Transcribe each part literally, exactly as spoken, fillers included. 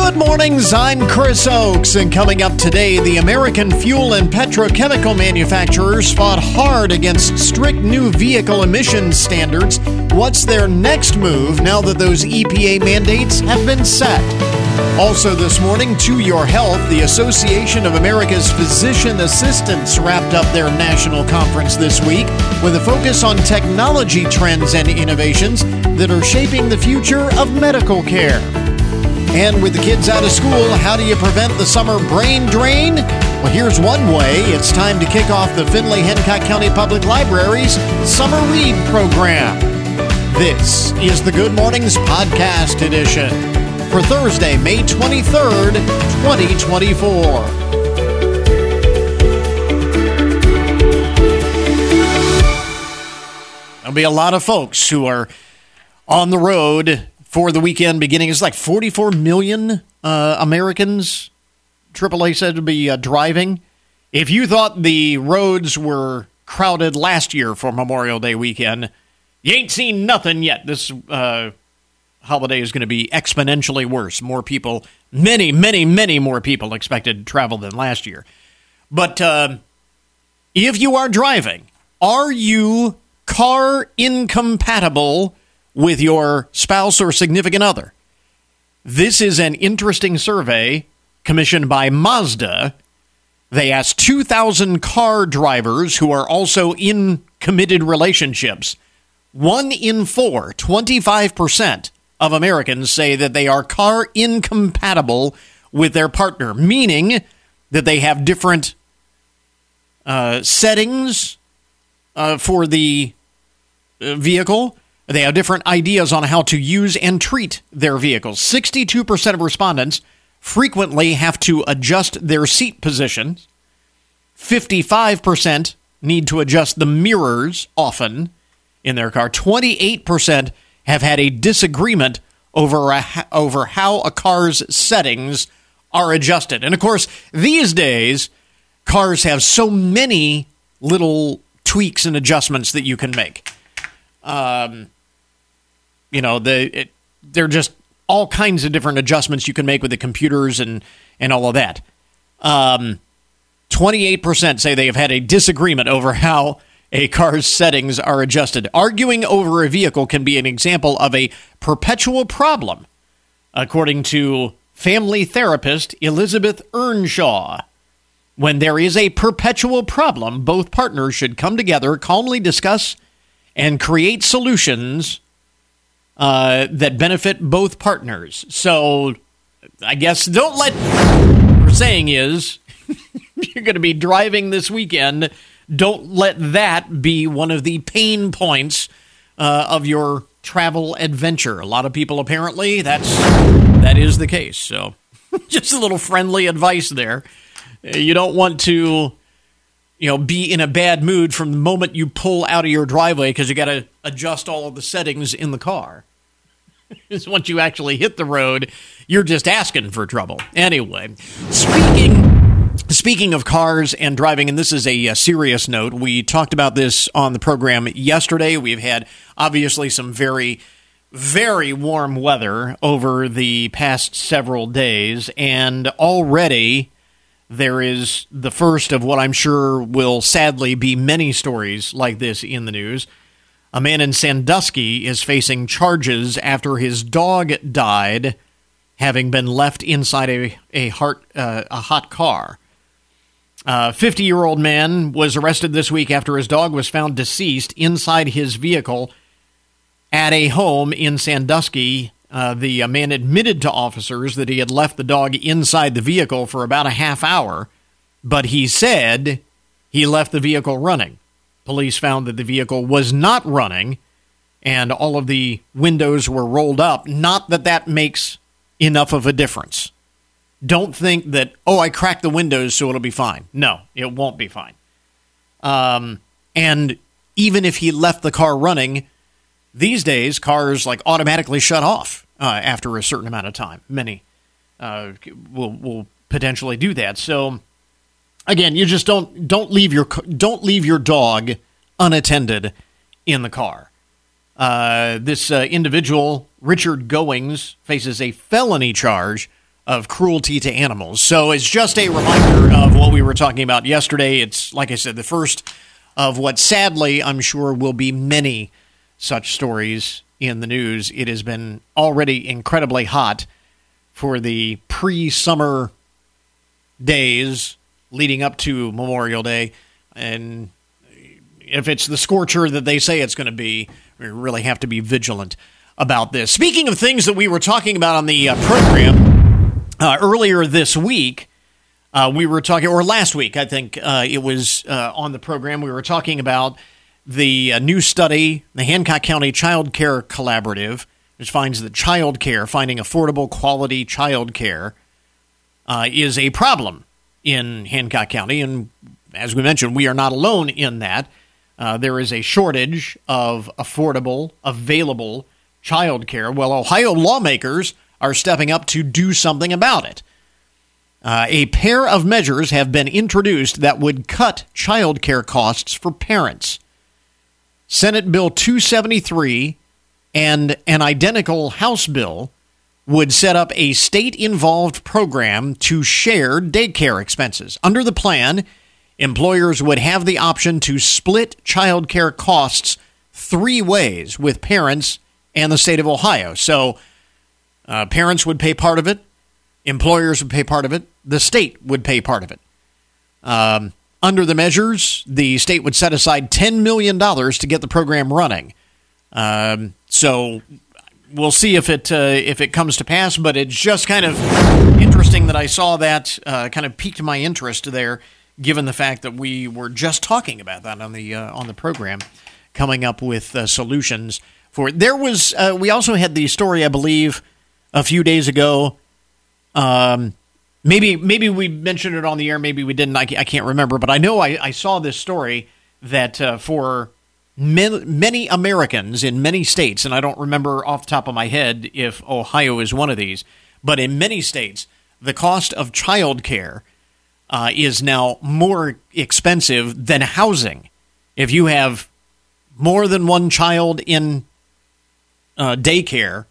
Good mornings, I'm Chris Oakes, and coming up today, the American fuel and petrochemical manufacturers fought hard against strict new vehicle emissions standards. What's their next move now that those E P A mandates have been set? Also this morning, To Your Health, the Association of America's Physician Assistants wrapped up their national conference this week with a focus on technology trends and innovations that are shaping the future of medical care. And with the kids out of school, how do you prevent the summer brain drain? Well, here's one way. It's time to kick off the Findlay-Hancock County Public Library's Summer Read program. This is the Good Mornings Podcast Edition for Thursday, May twenty-third, twenty twenty-four. There'll be a lot of folks who are on the road for the weekend beginning. It's like forty-four million uh, Americans, triple A said, to be uh, driving. If you thought the roads were crowded last year for Memorial Day weekend, you ain't seen nothing yet. This uh, holiday is going to be exponentially worse. More people, many, many, many more people expected to travel than last year. But uh, if you are driving, are you car incompatible with your spouse or significant other? This is an interesting survey commissioned by Mazda. They asked two thousand car drivers who are also in committed relationships. One in four, twenty-five percent of Americans say that they are car incompatible with their partner, meaning that they have different uh, settings uh, for the uh, vehicle. They have different ideas on how to use and treat their vehicles. sixty-two percent of respondents frequently have to adjust their seat positions. fifty-five percent need to adjust the mirrors often in their car. twenty-eight percent have had a disagreement over, a, over how a car's settings are adjusted. And of course, these days, cars have so many little tweaks and adjustments that you can make. Um... You know, the it, they're just all kinds of different adjustments you can make with the computers and, and all of that. Um, twenty-eight percent say they have had a disagreement over how a car's settings are adjusted. Arguing over a vehicle can be an example of a perpetual problem, according to family therapist Elizabeth Earnshaw. When there is a perpetual problem, both partners should come together, calmly discuss, and create solutions Uh, that benefit both partners. So, I guess don't let, what we're saying is, you're going to be driving this weekend, don't let that be one of the pain points uh, of your travel adventure. A lot of people, apparently, that's, that is the case. So, just a little friendly advice there. You don't want to, you know, be in a bad mood from the moment you pull out of your driveway because you got to adjust all of the settings in the car. Is once you actually hit the road, you're just asking for trouble. Anyway, speaking speaking of cars and driving, and this is a, a serious note, we talked about this on the program yesterday. We've had, obviously, some very, very warm weather over the past several days, and already there is the first of what I'm sure will sadly be many stories like this in the news. A man in Sandusky is facing charges after his dog died, having been left inside a a, heart, uh, a hot car. A fifty-year-old man was arrested this week after his dog was found deceased inside his vehicle at a home in Sandusky. Uh, the uh, man admitted to officers that he had left the dog inside the vehicle for about a half hour, but he said he left the vehicle running. Police found that the vehicle was not running, and all of the windows were rolled up. Not that that makes enough of a difference. Don't think that, oh, I cracked the windows so it'll be fine. No, it won't be fine. Um, and even if he left the car running, these days, cars like automatically shut off uh, after a certain amount of time. Many uh, will will potentially do that. So, again, you just don't don't leave your don't leave your dog unattended in the car. Uh, this uh, individual, Richard Goings, faces a felony charge of cruelty to animals. So it's just a reminder of what we were talking about yesterday. It's, like I said, the first of what sadly I'm sure will be many such stories in the news. It has been already incredibly hot for the pre-summer days leading up to Memorial Day. And if it's the scorcher that they say it's going to be, we really have to be vigilant about this. Speaking of things that we were talking about on the uh, program, uh, earlier this week, uh, we were talking, or last week, I think uh, it was uh, on the program, we were talking about the uh, new study, the Hancock County Child Care Collaborative, which finds that child care, finding affordable, quality child care, uh, is a problem in Hancock County. And as we mentioned, we are not alone in that. Uh, there is a shortage of affordable, available child care. Well, Ohio lawmakers are stepping up to do something about it. Uh, a pair of measures have been introduced that would cut child care costs for parents. Senate Bill two seventy-three and an identical House bill would set up a state-involved program to share daycare expenses. Under the plan, employers would have the option to split child care costs three ways with parents and the state of Ohio. So uh, parents would pay part of it, employers would pay part of it, the state would pay part of it. Um, under the measures, the state would set aside ten million dollars to get the program running. Um, so we'll see if it uh, if it comes to pass, but it's just kind of interesting that I saw that, uh, kind of piqued my interest there, given the fact that we were just talking about that on the uh, on the program, coming up with uh, solutions for it. There was uh, we also had the story, I believe, a few days ago. Um, maybe maybe we mentioned it on the air, maybe we didn't. I, I can't remember, but I know I, I saw this story that uh, for many, many Americans in many states, and I don't remember off the top of my head if Ohio is one of these, but in many states, the cost of child care Uh, is now more expensive than housing. If you have more than one child in uh, daycare,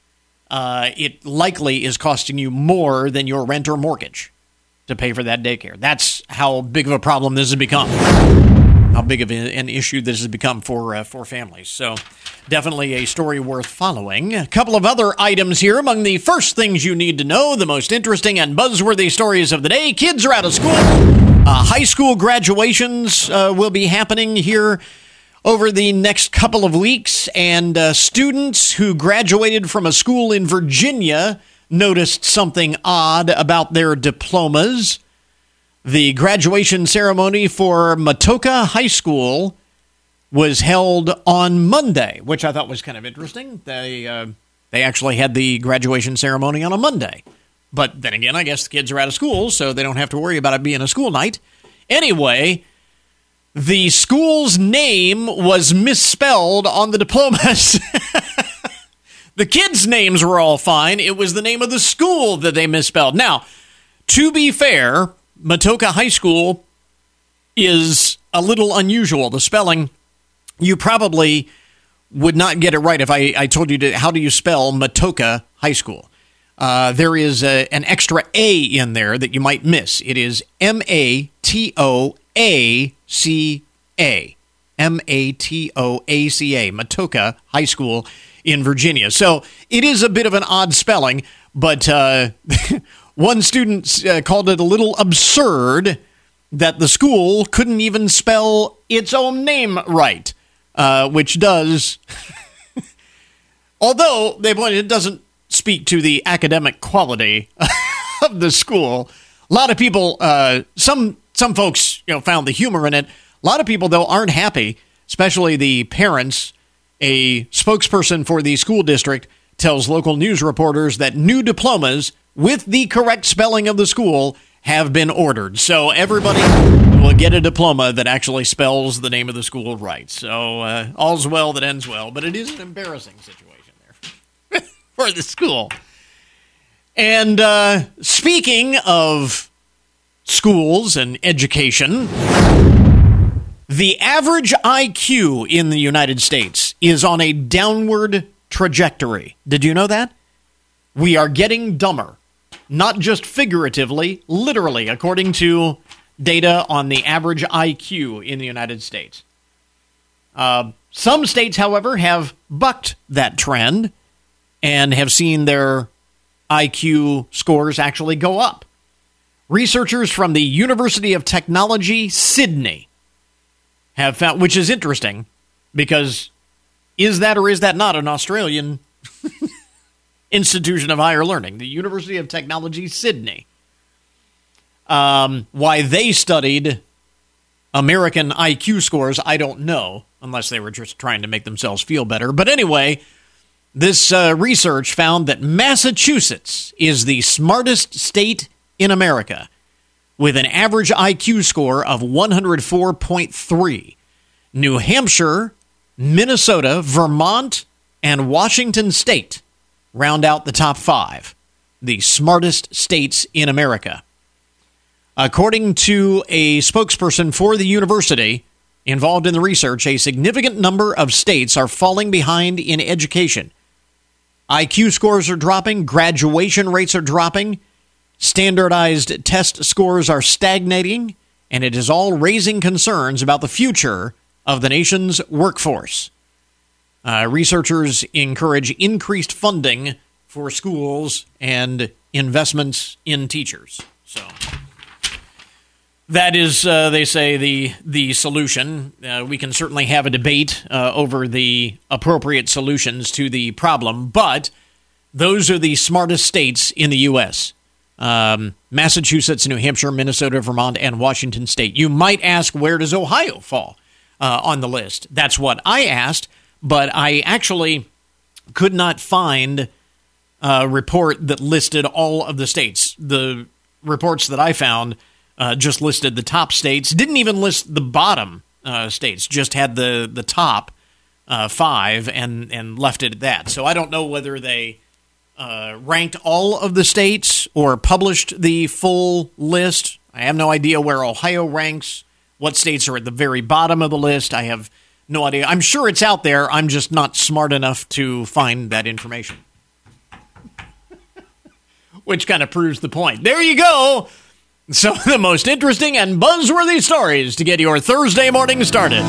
uh, it likely is costing you more than your rent or mortgage to pay for that daycare. That's how big of a problem this has become. How big of an issue this has become for uh, for families. So definitely a story worth following. A couple of other items here among the first things you need to know, the most interesting and buzzworthy stories of the day. Kids are out of school. Uh, high school graduations uh, will be happening here over the next couple of weeks, and uh, students who graduated from a school in Virginia noticed something odd about their diplomas. The graduation ceremony for Matoka High School was held on Monday, which I thought was kind of interesting. They uh, they actually had the graduation ceremony on a Monday. But then again, I guess the kids are out of school, so they don't have to worry about it being a school night. Anyway, the school's name was misspelled on the diplomas. The kids' names were all fine. It was the name of the school that they misspelled. Now, to be fair, Matoka High School is a little unusual. The spelling, you probably would not get it right if I, I told you to, how do you spell Matoka High School? Uh, there is a, an extra A in there that you might miss. It is M A T O A C A. M A T O A C A. Matoka High School in Virginia. So it is a bit of an odd spelling, but uh, one student uh, called it a little absurd that the school couldn't even spell its own name right, uh, which does, although they pointed it doesn't speak to the academic quality of the school. A lot of people, uh, some some folks, you know, found the humor in it. A lot of people, though, aren't happy, especially the parents. A spokesperson for the school district tells local news reporters that new diplomas with the correct spelling of the school have been ordered. So everybody will get a diploma that actually spells the name of the school right. So uh, all's well that ends well, but it is an embarrassing situation there for the school. And uh, speaking of schools and education, the average I Q in the United States is on a downward trajectory. Did you know that? We are getting dumber. not just figuratively, literally, according to data on the average I Q in the United States. Uh, some states, however, have bucked that trend and have seen their I Q scores actually go up. Researchers from the University of Technology, Sydney, have found, which is interesting, because is that or is that not an Australian institution of higher learning? The University of Technology, Sydney. Um, why they studied American I Q scores, I don't know, unless they were just trying to make themselves feel better. But anyway, this uh, research found that Massachusetts is the smartest state in America, with an average I Q score of one hundred four point three. New Hampshire, Minnesota, Vermont, and Washington State round out the top five, the smartest states in America. According to a spokesperson for the university involved in the research, a significant number of states are falling behind in education. I Q scores are dropping, graduation rates are dropping, standardized test scores are stagnating, and it is all raising concerns about the future of the nation's workforce. Uh, researchers encourage increased funding for schools and investments in teachers. So that is, uh, they say, the the solution. Uh, we can certainly have a debate uh, over the appropriate solutions to the problem, but those are the smartest states in the U S Um, Massachusetts, New Hampshire, Minnesota, Vermont, and Washington State. You might ask, where does Ohio fall uh, on the list? That's what I asked, but I actually could not find a report that listed all of the states. The reports that I found uh, just listed the top states, didn't even list the bottom uh, states, just had the, the top uh, five and, and left it at that. So I don't know whether they Uh, ranked all of the states or published the full list. I have no idea where Ohio ranks, what states are at the very bottom of the list. I have no idea. I'm sure it's out there. I'm just not smart enough to find that information. Which kind of proves the point. There you go. Some of the most interesting and buzzworthy stories to get your Thursday morning started.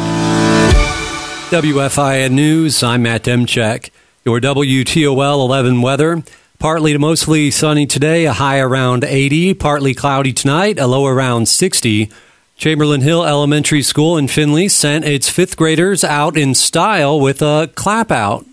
W F I N News, I'm Matt Demchek. Your W T O L eleven weather. Partly to mostly sunny today, a high around eighty. Partly cloudy tonight, a low around sixty. Chamberlain Hill Elementary School in Findlay sent its fifth graders out in style with a clap out.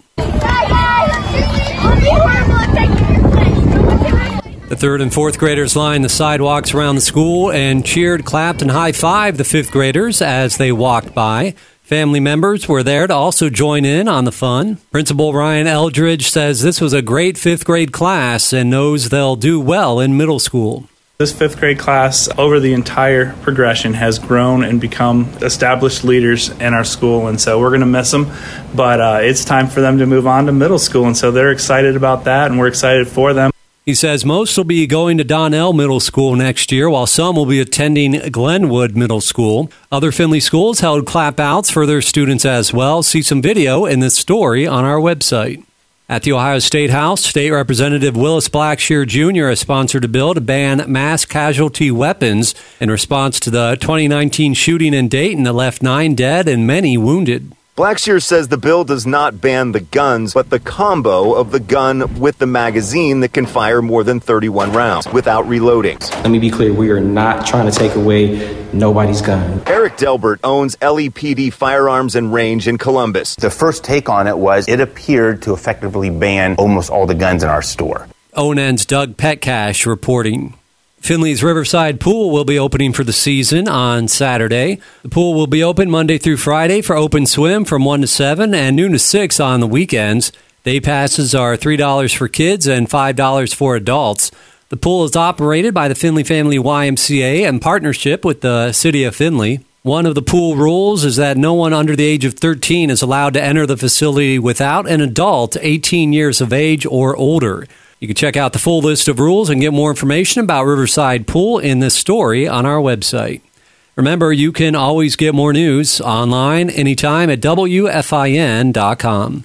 The third and fourth graders lined the sidewalks around the school and cheered, clapped, and high-fived the fifth graders as they walked by. Family members were there to also join in on the fun. Principal Ryan Eldridge says this was a great fifth grade class and knows they'll do well in middle school. This fifth grade class, over the entire progression, has grown and become established leaders in our school, and so we're going to miss them, but uh, it's time for them to move on to middle school, and so they're excited about that, and we're excited for them. He says most will be going to Donnell Middle School next year, while some will be attending Glenwood Middle School. Other Findlay schools held clap-outs for their students as well. See some video in this story on our website. At the Ohio State House, State Representative Willis Blackshear Junior has sponsored a bill to ban mass casualty weapons in response to the twenty nineteen shooting in Dayton that left nine dead and many wounded. Blackshear says the bill does not ban the guns, but the combo of the gun with the magazine that can fire more than thirty-one rounds without reloading. Let me be clear, we are not trying to take away nobody's gun. Eric Delbert owns L E P D Firearms and Range in Columbus. The first take on it was it appeared to effectively ban almost all the guns in our store. O N N's Doug Petcash reporting. Findlay's Riverside Pool will be opening for the season on Saturday. The pool will be open Monday through Friday for open swim from one to seven and noon to six on the weekends. Day passes are three dollars for kids and five dollars for adults. The pool is operated by the Findlay Family Y M C A in partnership with the City of Findlay. One of the pool rules is that no one under the age of thirteen is allowed to enter the facility without an adult eighteen years of age or older. You can check out the full list of rules and get more information about Riverside Pool in this story on our website. Remember, you can always get more news online anytime at W F I N dot com.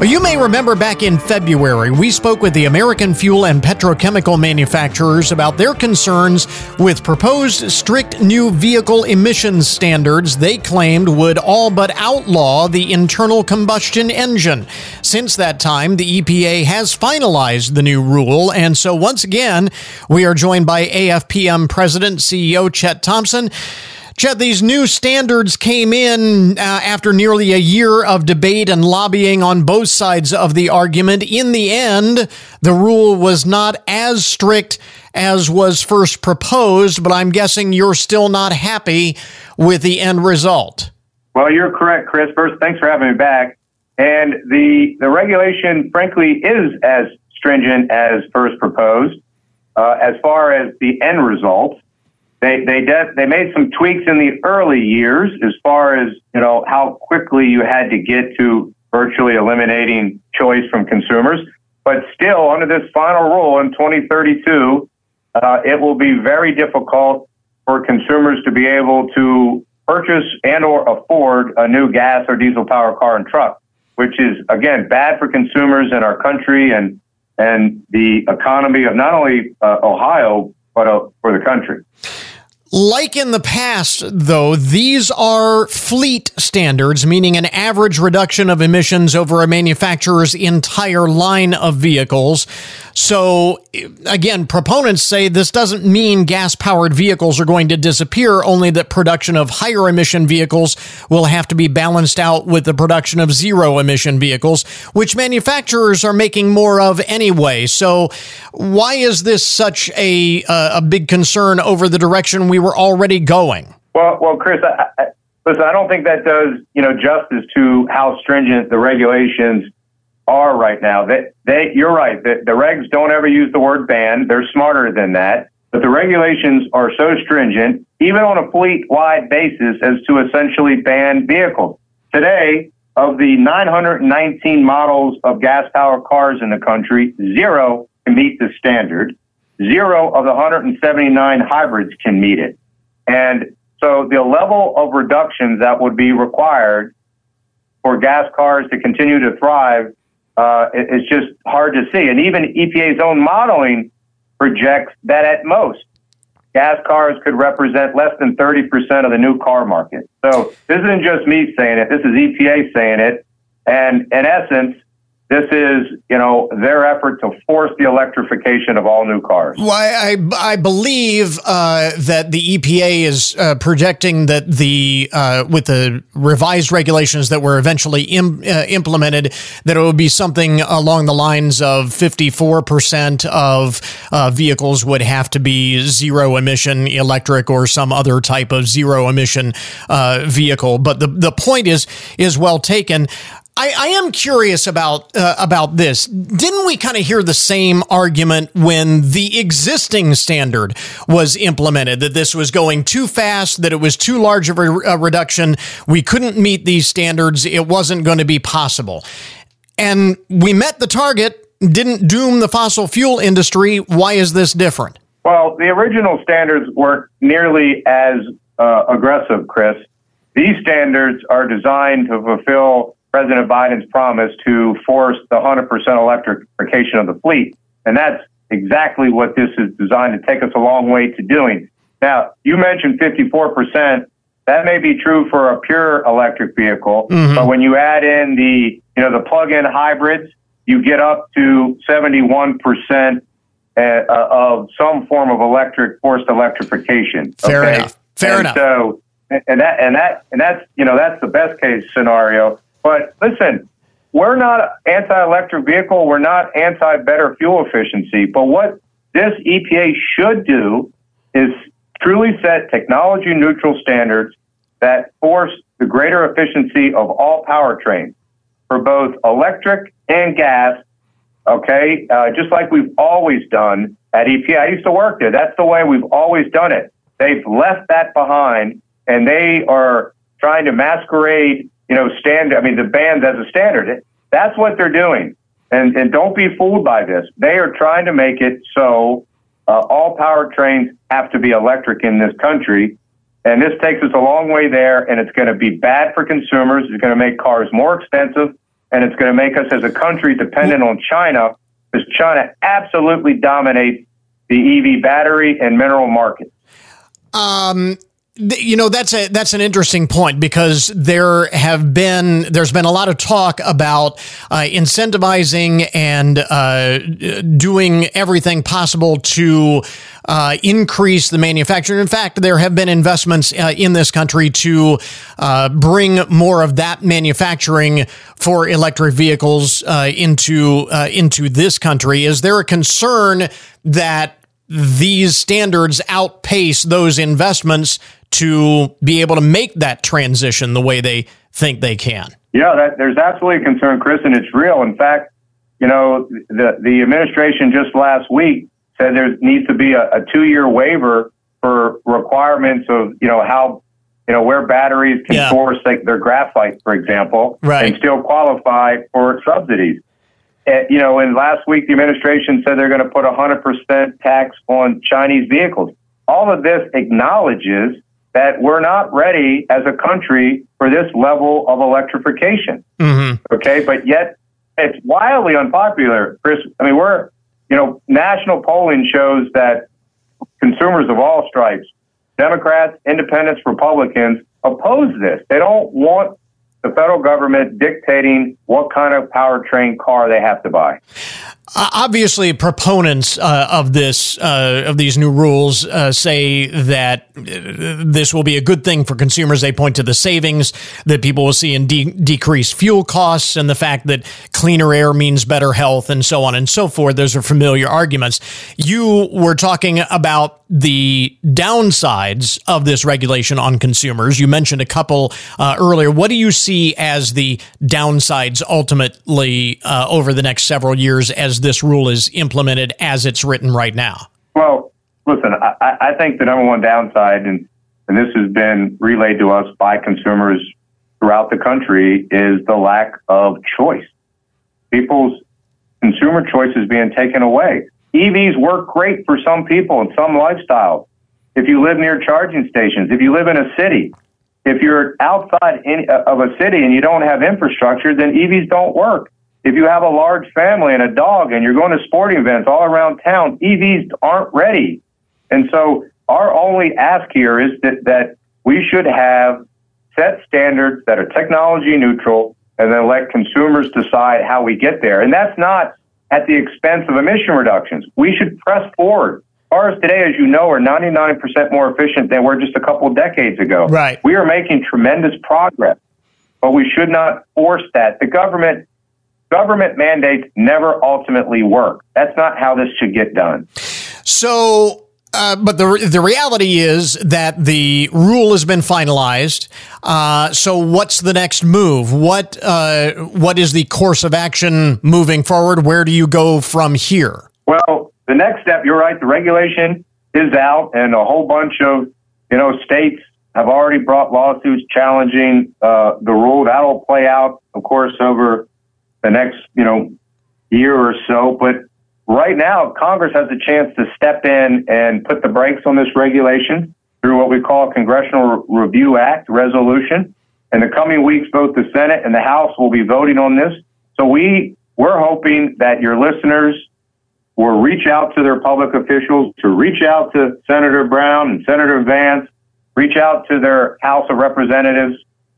Well, you may remember back in February, we spoke with the American fuel and petrochemical manufacturers about their concerns with proposed strict new vehicle emissions standards they claimed would all but outlaw the internal combustion engine. Since that time, the E P A has finalized the new rule, and so once again, we are joined by A F P M President C E O Chet Thompson. Chet, these new standards came in uh, after nearly a year of debate and lobbying on both sides of the argument. In the end, the rule was not as strict as was first proposed, but I'm guessing you're still not happy with the end result. Well, you're correct, Chris. First, thanks for having me back. And the, the regulation, frankly, is as stringent as first proposed. Uh, as far as the end result, They they de- they made some tweaks in the early years as far as, you know, how quickly you had to get to virtually eliminating choice from consumers. But still, under this final rule in twenty thirty-two, uh, it will be very difficult for consumers to be able to purchase and or afford a new gas or diesel powered car and truck, which is, again, bad for consumers in our country and and the economy of not only uh, Ohio, but uh, for the country. Like in the past, though, these are fleet standards, meaning an average reduction of emissions over a manufacturer's entire line of vehicles. So, again, proponents say this doesn't mean gas-powered vehicles are going to disappear, only that production of higher-emission vehicles will have to be balanced out with the production of zero-emission vehicles, which manufacturers are making more of anyway. So why is this such a, uh, a big concern over the direction we were already going? Well, well, Chris, I, I, listen, I don't think that does, you know, justice to how stringent the regulations are right now. That they, they, you're right. The, the regs don't ever use the word ban. They're smarter than that. But the regulations are so stringent, even on a fleet-wide basis, as to essentially ban vehicles. Today, of the nine hundred nineteen models of gas-powered cars in the country, zero can meet the standard. Zero of the one hundred seventy-nine hybrids can meet it. And so the level of reductions that would be required for gas cars to continue to thrive uh, is just hard to see. And even E P A's own modeling projects that at most, gas cars could represent less than thirty percent of the new car market. So this isn't just me saying it. This is E P A saying it. And in essence, this is, you know, their effort to force the electrification of all new cars. Well, I, I believe uh, that the E P A is uh, projecting that the uh, with the revised regulations that were eventually im- uh, implemented, that it would be something along the lines of fifty-four percent of uh, vehicles would have to be zero emission electric or some other type of zero emission uh, vehicle. But the the point is is well taken. I, I am curious about uh, about this. Didn't we kind of hear the same argument when the existing standard was implemented, that this was going too fast, that it was too large of a, a reduction, we couldn't meet these standards, it wasn't going to be possible? And we met the target, didn't doom the fossil fuel industry. Why is this different? Well, the original standards weren't nearly as uh, aggressive, Chris. These standards are designed to fulfill President Biden's promise to force the one hundred percent electrification of the fleet. And that's exactly what this is designed to take us a long way to doing. Now, you mentioned fifty-four percent. That may be true for a pure electric vehicle, mm-hmm. but when you add in the, you know, the plug-in hybrids, you get up to seventy-one percent uh, of some form of electric forced electrification. Fair okay? enough. Fair and enough. So, and that, and that, and that's, you know, that's the best case scenario. But listen, we're not anti-electric vehicle. We're not anti-better fuel efficiency. But what this E P A should do is truly set technology-neutral standards that force the greater efficiency of all powertrains for both electric and gas, okay, uh, just like we've always done at E P A. I used to work there. That's the way we've always done it. They've left that behind, and they are trying to masquerade, you know, standard, I mean, the bands as a standard. That's what they're doing. And and don't be fooled by this. They are trying to make it so uh, all powertrains have to be electric in this country. And this takes us a long way there, and it's going to be bad for consumers. It's going to make cars more expensive. and it's going to make us as a country dependent on China, because China absolutely dominates the E V battery and mineral market. Um, you know, that's a that's an interesting point, because there have been there's been a lot of talk about uh, incentivizing and uh, doing everything possible to uh, increase the manufacturing. In fact, there have been investments uh, in this country to uh, bring more of that manufacturing for electric vehicles uh, into uh, into this country. Is there a concern that these standards outpace those investments to be able to make that transition the way they think they can? Yeah, that, there's absolutely a concern, Chris, and it's real. In fact, you know, the, the administration just last week said there needs to be a, a two-year waiver for requirements of, you know, how, you know, where batteries can yeah. source like their graphite, for example, right. and still qualify for subsidies. Uh, you know, and last week the administration said they're going to put a one hundred percent tax on Chinese vehicles. All of this acknowledges that we're not ready as a country for this level of electrification. Mm-hmm. Okay, but yet it's wildly unpopular, Chris. I mean, we're, you know, national polling shows that consumers of all stripes, Democrats, independents, Republicans, oppose this. They don't want the federal government dictating what kind of powertrain car they have to buy. Uh, obviously, proponents uh, of this uh, of these new rules uh, say that uh, this will be a good thing for consumers. They point to the savings that people will see in de- decreased fuel costs and the fact that cleaner air means better health and so on and so forth. Those are familiar arguments. You were talking about the downsides of this regulation on consumers. You mentioned a couple uh, earlier. What do you see as the downsides ultimately uh, over the next several years as this rule is implemented as it's written right now? Well, listen, I, I think the number one downside, and, and this has been relayed to us by consumers throughout the country, is the lack of choice. People's consumer choice is being taken away. E Vs work great for some people and some lifestyles. If you live near charging stations, if you live in a city, if you're outside in, uh, of a city and you don't have infrastructure, then E Vs don't work. If you have a large family and a dog and you're going to sporting events all around town, E Vs aren't ready. And so our only ask here is that, that we should have set standards that are technology neutral and then let consumers decide how we get there. And that's not at the expense of emission reductions. We should press forward. Cars today, as you know, are ninety-nine percent more efficient than were just a couple of decades ago. Right. We are making tremendous progress, but we should not force that. The government government mandates never ultimately work. That's not how this should get done. So, uh, but the the reality is that the rule has been finalized. Uh, so, what's the next move? What uh, what is the course of action moving forward? Where do you go from here? Well, the next step, you're right, the regulation is out, and a whole bunch of, you know, states have already brought lawsuits challenging uh, the rule. That'll play out, of course, over the next, you know, year or so. But right now, Congress has a chance to step in and put the brakes on this regulation through what we call a Congressional Review Act resolution. In the coming weeks, both the Senate and the House will be voting on this. So we, we're hoping that your listeners will reach out to their public officials, to reach out to Senator Brown and Senator Vance, reach out to their House of Representatives,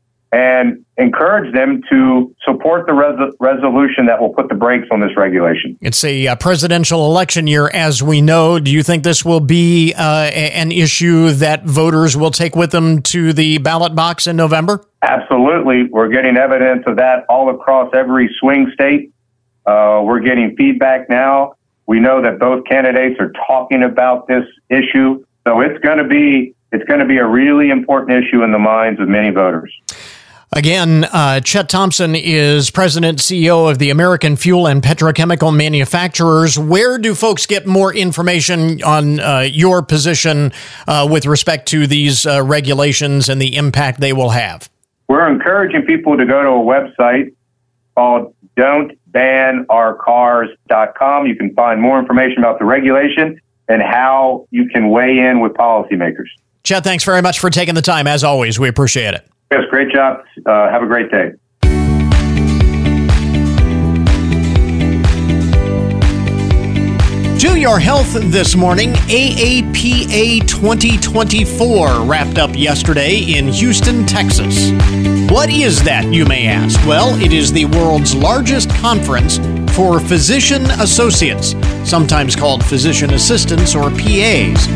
and encourage them to support the res- resolution that will put the brakes on this regulation. It's a uh, presidential election year, as we know. Do you think this will be uh, a- an issue that voters will take with them to the ballot box in November? Absolutely. We're getting evidence of that all across every swing state. Uh, we're getting feedback now. We know that both candidates are talking about this issue. So it's going to be it's going to be a really important issue in the minds of many voters. Again, uh, Chet Thompson is president and C E O of the American Fuel and Petrochemical Manufacturers. Where do folks get more information on uh, your position uh, with respect to these uh, regulations and the impact they will have? We're encouraging people to go to a website called don't ban our cars dot com. You can find more information about the regulation and how you can weigh in with policymakers. Chet, thanks very much for taking the time. As always, we appreciate it. Yes, great job. Uh, have a great day. To your health this morning, A A P A twenty twenty-four wrapped up yesterday in Houston, Texas. What is that, you may ask? Well, it is the world's largest conference for physician associates, sometimes called physician assistants or P As.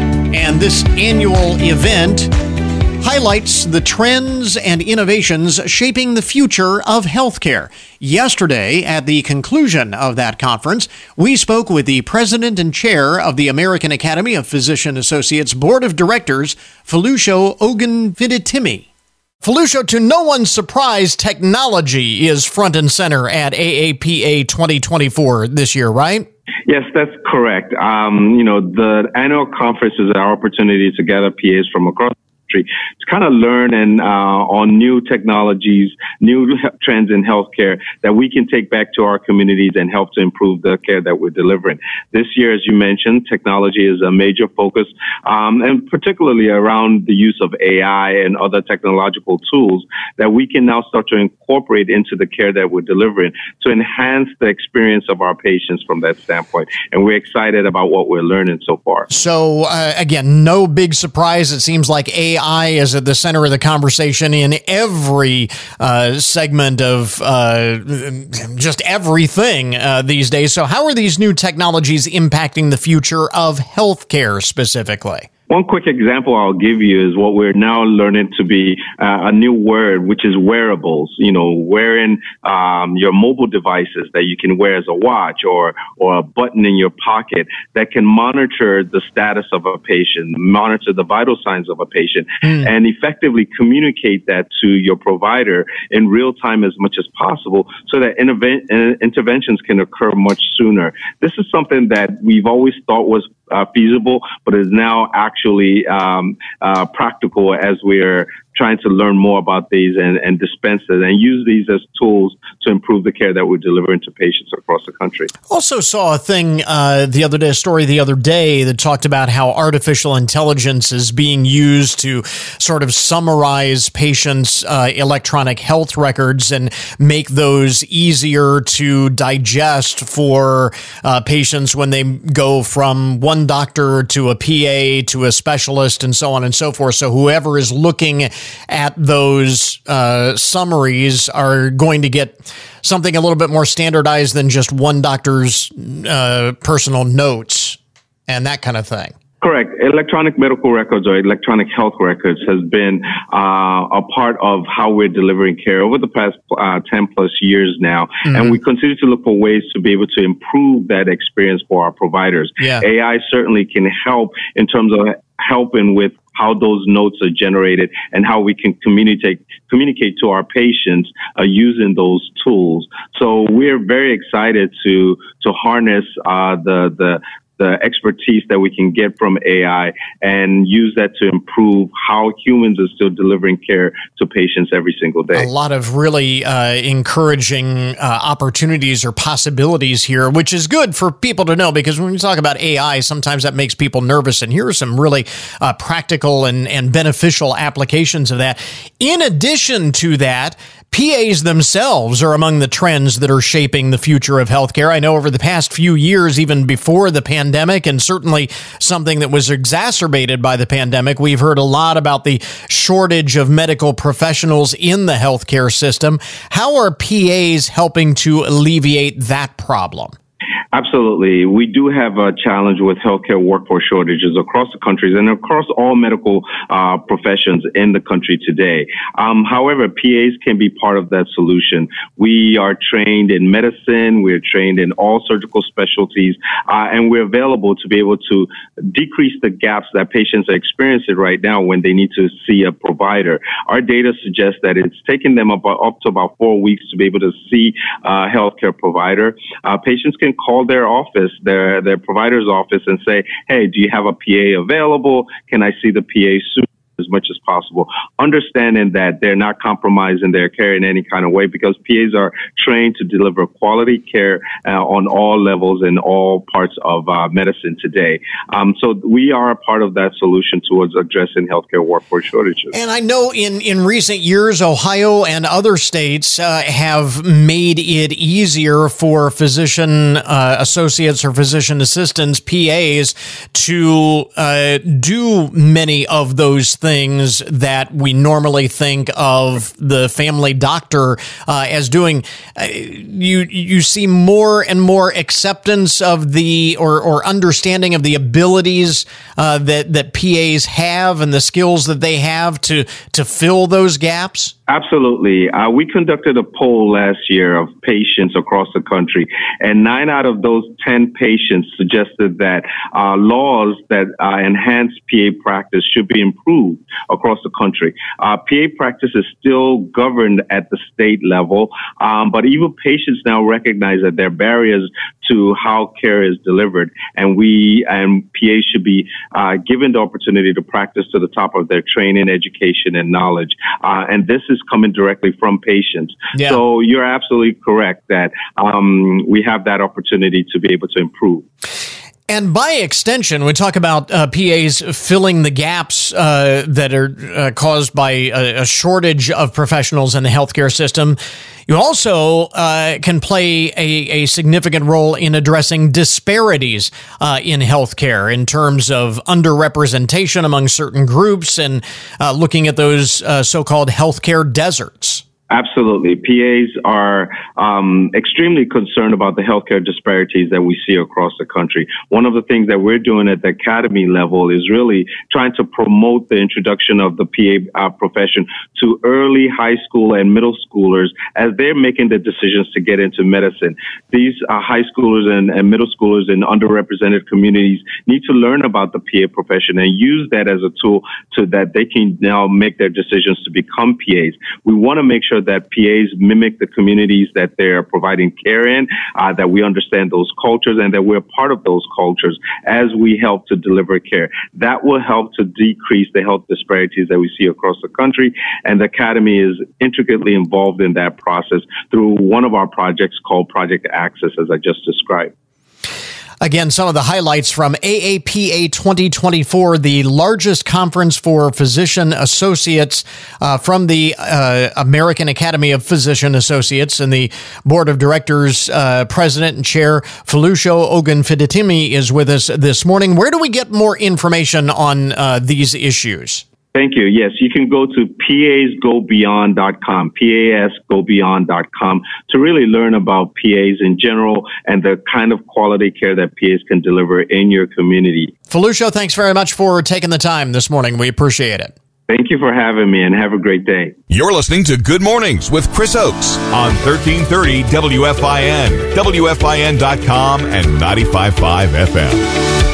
And this annual event highlights the trends and innovations shaping the future of healthcare. Yesterday, at the conclusion of that conference, we spoke with the president and chair of the American Academy of Physician Associates Board of Directors, Felucio Ogunfitimi. Felucio, to no one's surprise, technology is front and center at A A P A twenty twenty-four this year, right? Yes, that's correct. Um, you know, the annual conference is our opportunity to gather P As from across to kind of learn and uh, on new technologies, new trends in healthcare that we can take back to our communities and help to improve the care that we're delivering. This year, as you mentioned, technology is a major focus, um, and particularly around the use of A I and other technological tools that we can now start to incorporate into the care that we're delivering to enhance the experience of our patients from that standpoint. And we're excited about what we're learning so far. So, uh, again, no big surprise. It seems like A I is at the center of the conversation in every uh, segment of uh, just everything uh, these days. So how are these new technologies impacting the future of healthcare specifically? One quick example I'll give you is what we're now learning to be uh, a new word, which is wearables. You know, wearing um, your mobile devices that you can wear as a watch or or a button in your pocket that can monitor the status of a patient, monitor the vital signs of a patient, mm. and effectively communicate that to your provider in real time as much as possible so that interve- interventions can occur much sooner. This is something that we've always thought was Uh, feasible, but is now actually um, uh, practical as we're trying to learn more about these and, and dispense it and use these as tools to improve the care that we're delivering to patients across the country. Also saw a thing uh, the other day, a story the other day that talked about how artificial intelligence is being used to sort of summarize patients' uh, electronic health records and make those easier to digest for uh, patients when they go from one doctor to a P A to a specialist and so on and so forth. So whoever is looking at those uh, summaries are going to get something a little bit more standardized than just one doctor's uh, personal notes and that kind of thing. Correct. Electronic medical records or electronic health records has been uh, a part of how we're delivering care over the past uh, ten plus years now. Mm-hmm. And we continue to look for ways to be able to improve that experience for our providers. Yeah. A I certainly can help in terms of helping with how those notes are generated and how we can communicate communicate to our patients uh, using those tools. So we're very excited to to harness uh, the the the expertise that we can get from A I and use that to improve how humans are still delivering care to patients every single day. A lot of really uh, encouraging uh, opportunities or possibilities here, which is good for people to know, because when we talk about A I, sometimes that makes people nervous. And here are some really uh, practical and, and beneficial applications of that. In addition to that, P As themselves are among the trends that are shaping the future of healthcare. I know over the past few years, even before the pandemic, and certainly something that was exacerbated by the pandemic, we've heard a lot about the shortage of medical professionals in the healthcare system. How are P As helping to alleviate that problem? Absolutely. We do have a challenge with healthcare workforce shortages across the country and across all medical uh, professions in the country today. Um, however, P As can be part of that solution. We are trained in medicine. We're trained in all surgical specialties, uh, and we're available to be able to decrease the gaps that patients are experiencing right now when they need to see a provider. Our data suggests that it's taken them about, up to about four weeks to be able to see a healthcare provider. Uh, patients can call their office, their their provider's office, and say, hey, do you have a P A available? Can I see the P A soon? as much as possible, understanding that they're not compromising their care in any kind of way, because P As are trained to deliver quality care uh, on all levels and all parts of uh, medicine today. Um, so we are a part of that solution towards addressing healthcare workforce shortages. And I know in, in recent years, Ohio and other states uh, have made it easier for physician uh, associates or physician assistants, P As, to uh, do many of those things that we normally think of the family doctor uh, as doing. Uh, you you see more and more acceptance of the or or understanding of the abilities uh, that that P As have and the skills that they have to to fill those gaps. Absolutely. Uh, we conducted a poll last year of patients across the country, and nine out of those ten patients suggested that uh, laws that uh, enhance P A practice should be improved across the country. Uh, P A practice is still governed at the state level, um, but even patients now recognize that there are barriers to how care is delivered, and we and P As should be uh, given the opportunity to practice to the top of their training, education, and knowledge. Uh, and this is coming directly from patients. Yeah. So you're absolutely correct that um, we have that opportunity to be able to improve. And by extension, we talk about uh, P As filling the gaps uh, that are uh, caused by a, a shortage of professionals in the healthcare system. You also uh, can play a, a significant role in addressing disparities uh, in healthcare in terms of underrepresentation among certain groups and uh, looking at those uh, so-called healthcare deserts. Absolutely. P As are um, extremely concerned about the healthcare disparities that we see across the country. One of the things that we're doing at the academy level is really trying to promote the introduction of the P A uh, profession to early high school and middle schoolers as they're making the decisions to get into medicine. These uh, high schoolers and, and middle schoolers in underrepresented communities need to learn about the P A profession and use that as a tool so that they can now make their decisions to become P As. We want to make sure that P As mimic the communities that they're providing care in, uh, that we understand those cultures and that we're part of those cultures as we help to deliver care. That will help to decrease the health disparities that we see across the country. And the Academy is intricately involved in that process through one of our projects called Project Access, as I just described. Again, some of the highlights from A A P A twenty twenty-four, the largest conference for physician associates uh, from the uh, American Academy of Physician Associates, and the board of directors uh, president and chair Felucio Ogunfidetimi is with us this morning. Where do we get more information on uh, these issues? Thank you. Yes, you can go to P A S go beyond dot com, P A S go beyond dot com, to really learn about P As in general and the kind of quality care that P As can deliver in your community. Felucio, thanks very much for taking the time this morning. We appreciate it. Thank you for having me, and have a great day. You're listening to Good Mornings with Chris Oakes on thirteen thirty W F I N, W F I N dot com, and ninety-five point five F M.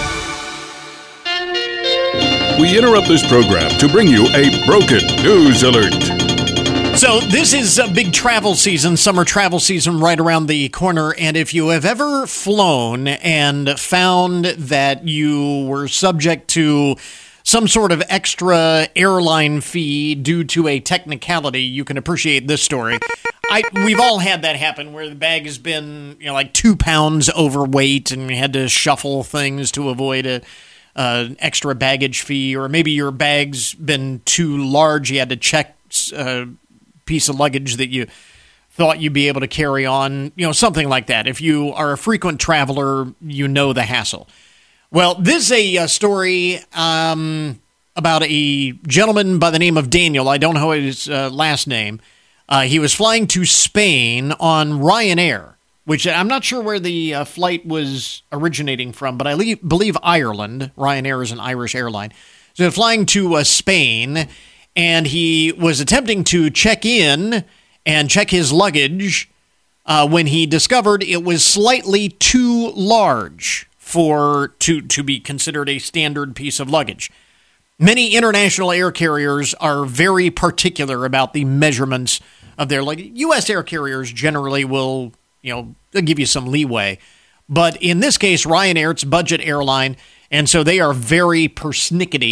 We interrupt this program to bring you a broken news alert. So this is a big travel season, summer travel season right around the corner. And if you have ever flown and found that you were subject to some sort of extra airline fee due to a technicality, you can appreciate this story. I, we've all had that happen where the bag has been, you know, like two pounds overweight and you had to shuffle things to avoid a Uh, extra baggage fee, or maybe your bag's been too large. You had to check a piece of luggage that you thought you'd be able to carry on, you know, something like that. If you are a frequent traveler, you know the hassle. Well, this is a, a story um, about a gentleman by the name of Daniel. I don't know his uh, last name. Uh, he was flying to Spain on Ryanair, which I'm not sure where the uh, flight was originating from, but I le- believe Ireland. Ryanair is an Irish airline. So flying to uh, Spain, and he was attempting to check in and check his luggage uh, when he discovered it was slightly too large for to, to be considered a standard piece of luggage. Many international air carriers are very particular about the measurements of their luggage. U S air carriers generally will, you know, they'll give you some leeway. But in this case, Ryanair, it's a budget airline, and so they are very persnickety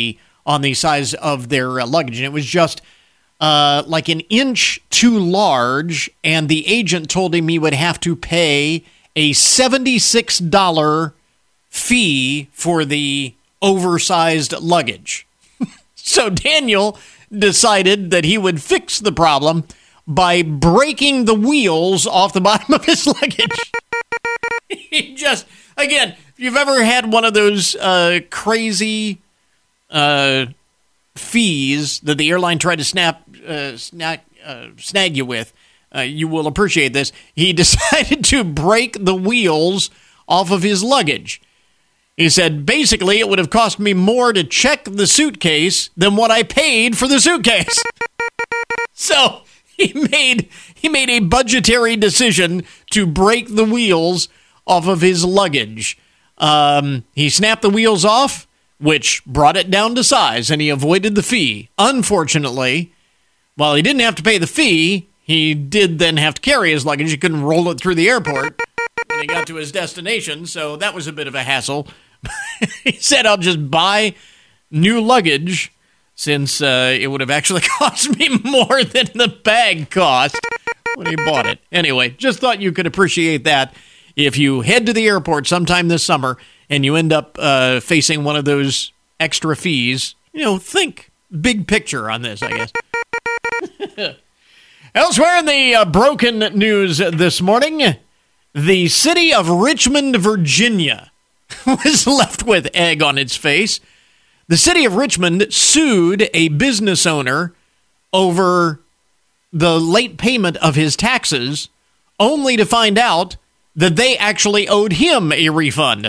on the size of their uh, luggage. And it was just uh, like an inch too large, and the agent told him he would have to pay a seventy-six dollars fee for the oversized luggage. So Daniel decided that he would fix the problem by breaking the wheels off the bottom of his luggage. He just, again, if you've ever had one of those uh, crazy uh, fees that the airline tried to snap, uh, snap, uh, snag you with, uh, you will appreciate this. He decided to break the wheels off of his luggage. He said, basically, it would have cost me more to check the suitcase than what I paid for the suitcase. So he made he made a budgetary decision to break the wheels off of his luggage. Um, he snapped the wheels off, which brought it down to size, and he avoided the fee. Unfortunately, while he didn't have to pay the fee, he did then have to carry his luggage. He couldn't roll it through the airport when he got to his destination, so that was a bit of a hassle. He said, I'll just buy new luggage since uh, it would have actually cost me more than the bag cost when he bought it. Anyway, just thought you could appreciate that. If you head to the airport sometime this summer and you end up uh, facing one of those extra fees, you know, think big picture on this, I guess. Elsewhere in the uh, broken news this morning, the city of Richmond, Virginia, was left with egg on its face. The city of Richmond sued a business owner over the late payment of his taxes, only to find out that they actually owed him a refund.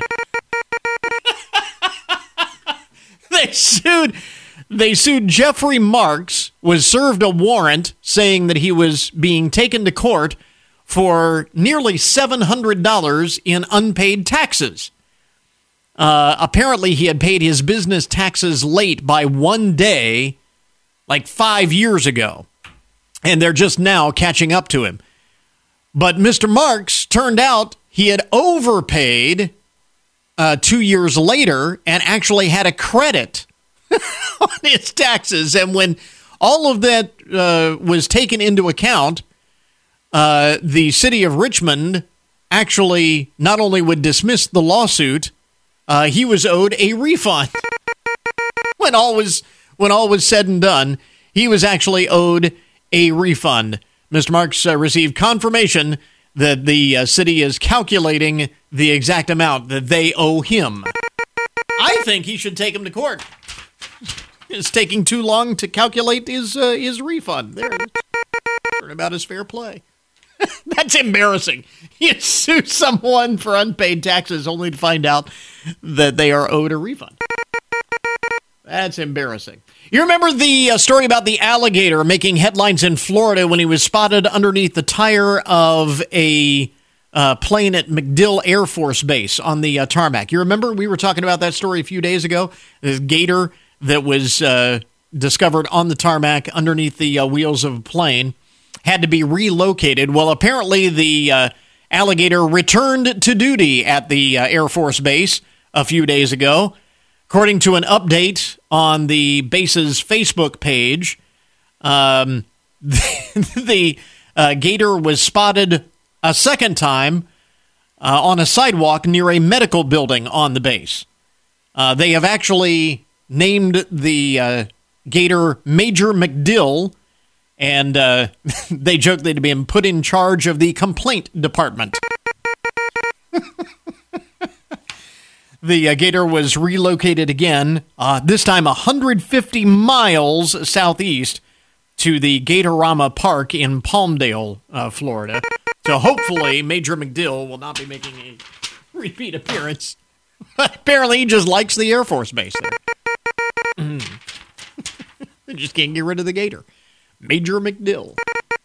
They sued they sued Jeffrey Marks, was served a warrant saying that he was being taken to court for nearly seven hundred dollars in unpaid taxes. Uh, apparently, he had paid his business taxes late by one day, like five years ago, and they're just now catching up to him. But Mister Marks, turned out he had overpaid uh, two years later and actually had a credit on his taxes. And when all of that uh, was taken into account, uh, the city of Richmond actually not only would dismiss the lawsuit, uh, he was owed a refund. when all was when all was said and done, he was actually owed a refund. Mister Marks uh, received confirmation that the uh, city is calculating the exact amount that they owe him. I think he should take him to court. It's taking too long to calculate his uh, his refund. There, turn about his fair play. That's embarrassing. You sue someone for unpaid taxes only to find out that they are owed a refund. That's embarrassing. You remember the uh, story about the alligator making headlines in Florida when he was spotted underneath the tire of a uh, plane at MacDill Air Force Base on the uh, tarmac? You remember we were talking about that story a few days ago? This gator that was uh, discovered on the tarmac underneath the uh, wheels of a plane had to be relocated. Well, apparently the uh, alligator returned to duty at the uh, Air Force Base a few days ago. According to an update on the base's Facebook page, um, the, the uh, gator was spotted a second time uh, on a sidewalk near a medical building on the base. Uh, they have actually named the uh, gator Major MacDill, and uh, they joked they'd been put in charge of the complaint department. The uh, gator was relocated again, uh, this time one hundred fifty miles southeast to the Gatorama Park in Palmdale, uh, Florida. So hopefully Major MacDill will not be making a repeat appearance. Apparently he just likes the Air Force Base there. Mm. They just can't get rid of the gator. Major MacDill.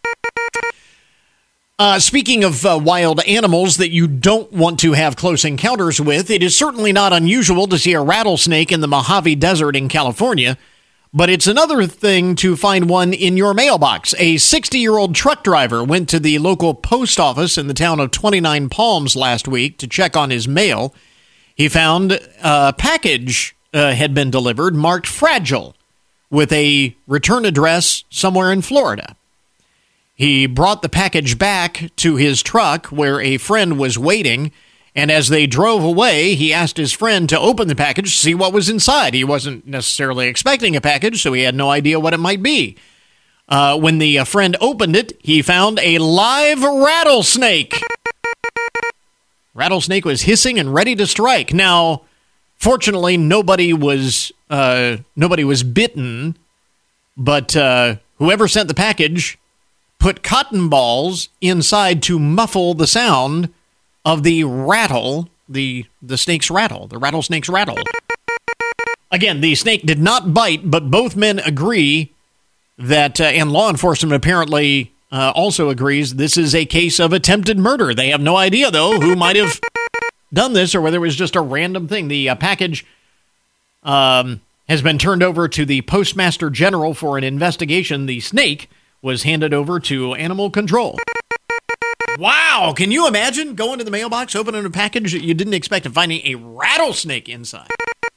Uh, speaking of uh, wild animals that you don't want to have close encounters with, it is certainly not unusual to see a rattlesnake in the Mojave Desert in California, but it's another thing to find one in your mailbox. A sixty-year-old truck driver went to the local post office in the town of twenty-nine Palms last week to check on his mail. He found a package uh, had been delivered marked fragile with a return address somewhere in Florida. He brought the package back to his truck where a friend was waiting, and as they drove away, he asked his friend to open the package to see what was inside. He wasn't necessarily expecting a package, so he had no idea what it might be. Uh, when the uh, friend opened it, he found a live rattlesnake. Rattlesnake was hissing and ready to strike. Now, fortunately, nobody was uh, nobody was bitten, but uh, whoever sent the package put cotton balls inside to muffle the sound of the rattle, the the snake's rattle, the rattlesnake's rattle. Again, the snake did not bite, but both men agree that, uh, and law enforcement apparently uh, also agrees, this is a case of attempted murder. They have no idea, though, who might have done this or whether it was just a random thing. The uh, package um, has been turned over to the Postmaster General for an investigation. The snake was handed over to Animal Control. Wow! Can you imagine going to the mailbox, opening a package that you didn't expect and finding a rattlesnake inside?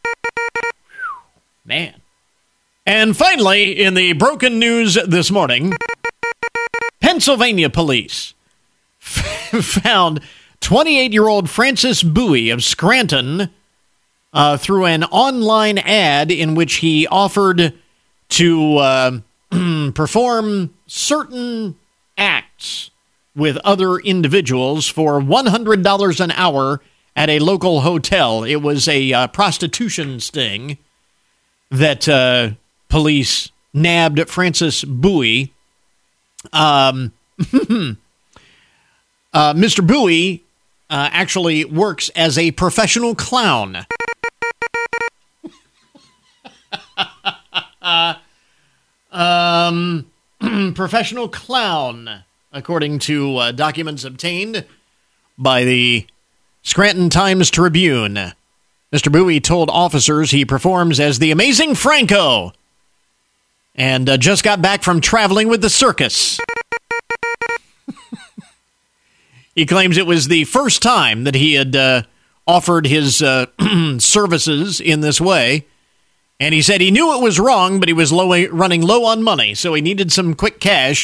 Man. And finally, in the broken news this morning, Pennsylvania police found twenty-eight-year-old Francis Bowie of Scranton uh, through an online ad in which he offered to uh, perform certain acts with other individuals for one hundred dollars an hour at a local hotel. It was a uh, prostitution sting that uh, police nabbed Francis Bowie. Um, uh, Mister Bowie uh, actually works as a professional clown. um, professional clown, according to uh, documents obtained by the Scranton Times-Tribune. Mister Bowie told officers he performs as the Amazing Franco and uh, just got back from traveling with the circus. He claims it was the first time that he had uh, offered his uh, services in this way, and he said he knew it was wrong, but he was low, running low on money, so he needed some quick cash.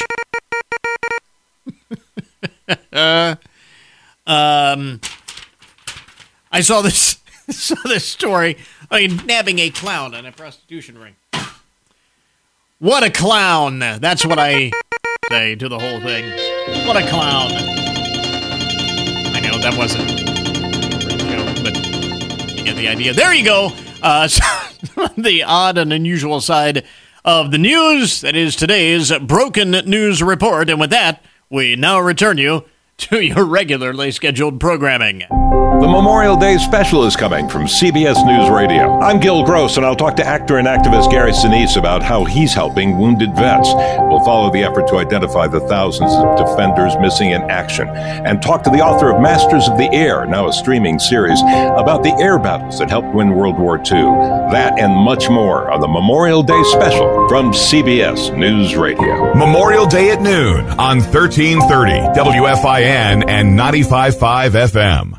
uh, um, I saw this saw this story. I mean, nabbing a clown in a prostitution ring. What a clown! That's what I say to the whole thing. What a clown! I know that wasn't a joke, but you get the idea. There you go. Uh, so the odd and unusual side of the news. That is today's Broken News Report, and with that, we now return you to your regularly scheduled programming. The Memorial Day special is coming from C B S News Radio. I'm Gil Gross, and I'll talk to actor and activist Gary Sinise about how he's helping wounded vets. We'll follow the effort to identify the thousands of defenders missing in action, and talk to the author of Masters of the Air, now a streaming series, about the air battles that helped win World War Two. That and much more on the Memorial Day special from C B S News Radio. Memorial Day at noon on thirteen thirty W F I N and ninety-five point five F M.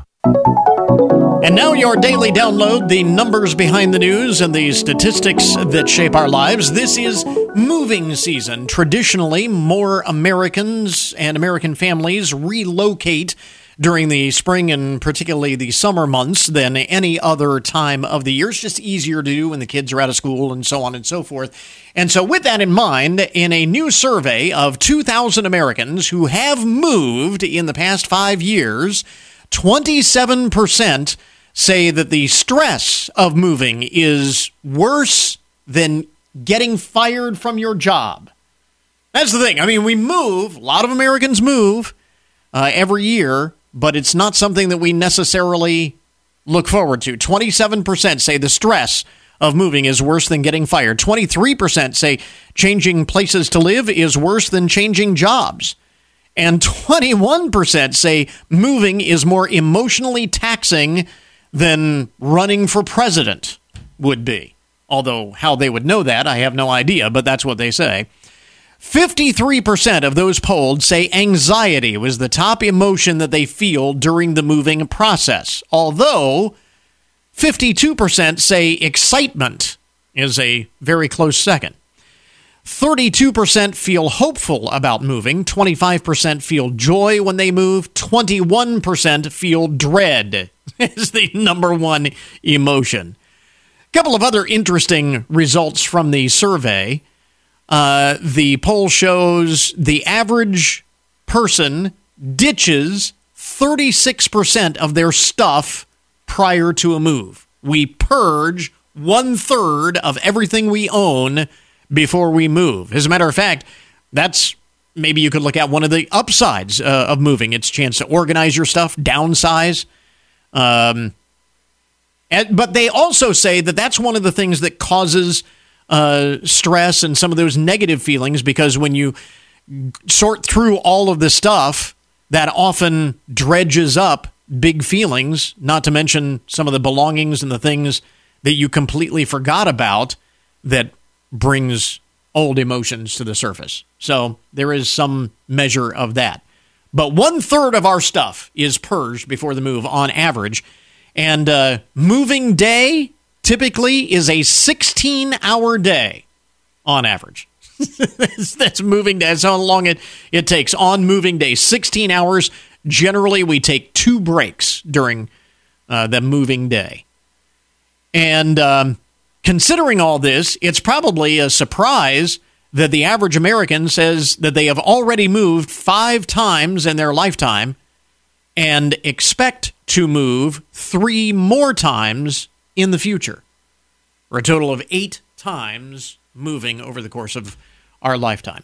And now your daily download, the numbers behind the news and the statistics that shape our lives. This is moving season. Traditionally, more Americans and American families relocate during the spring and particularly the summer months than any other time of the year. It's just easier to do when the kids are out of school and so on and so forth. And so with that in mind, in a new survey of two thousand Americans who have moved in the past five years, twenty-seven percent say that the stress of moving is worse than getting fired from your job. That's the thing. I mean, we move, a lot of Americans move uh, every year, but it's not something that we necessarily look forward to. twenty-seven percent say the stress of moving is worse than getting fired. twenty-three percent say changing places to live is worse than changing jobs. And twenty-one percent say moving is more emotionally taxing than running for president would be. Although how they would know that, I have no idea, but that's what they say. fifty-three percent of those polled say anxiety was the top emotion that they feel during the moving process. Although fifty-two percent say excitement is a very close second. thirty-two percent feel hopeful about moving. twenty-five percent feel joy when they move. twenty-one percent feel dread is the number one emotion. A couple of other interesting results from the survey. Uh, the poll shows the average person ditches thirty-six percent of their stuff prior to a move. We purge one-third of everything we own before we move. As a matter of fact, that's maybe you could look at one of the upsides uh, of moving. It's a chance to organize your stuff, downsize. Um, and, but they also say that that's one of the things that causes uh, stress and some of those negative feelings, because when you sort through all of the stuff, that often dredges up big feelings, not to mention some of the belongings and the things that you completely forgot about that brings old emotions to the surface. So there is some measure of that. But one third of our stuff is purged before the move on average. And uh, moving day typically is a sixteen-hour day on average. that's, that's moving day. That's how long it, it takes on moving day. sixteen hours. Generally, we take two breaks during uh, the moving day. And um, considering all this, it's probably a surprise that the average American says that they have already moved five times in their lifetime and expect to move three more times in the future, for a total of eight times moving over the course of our lifetime.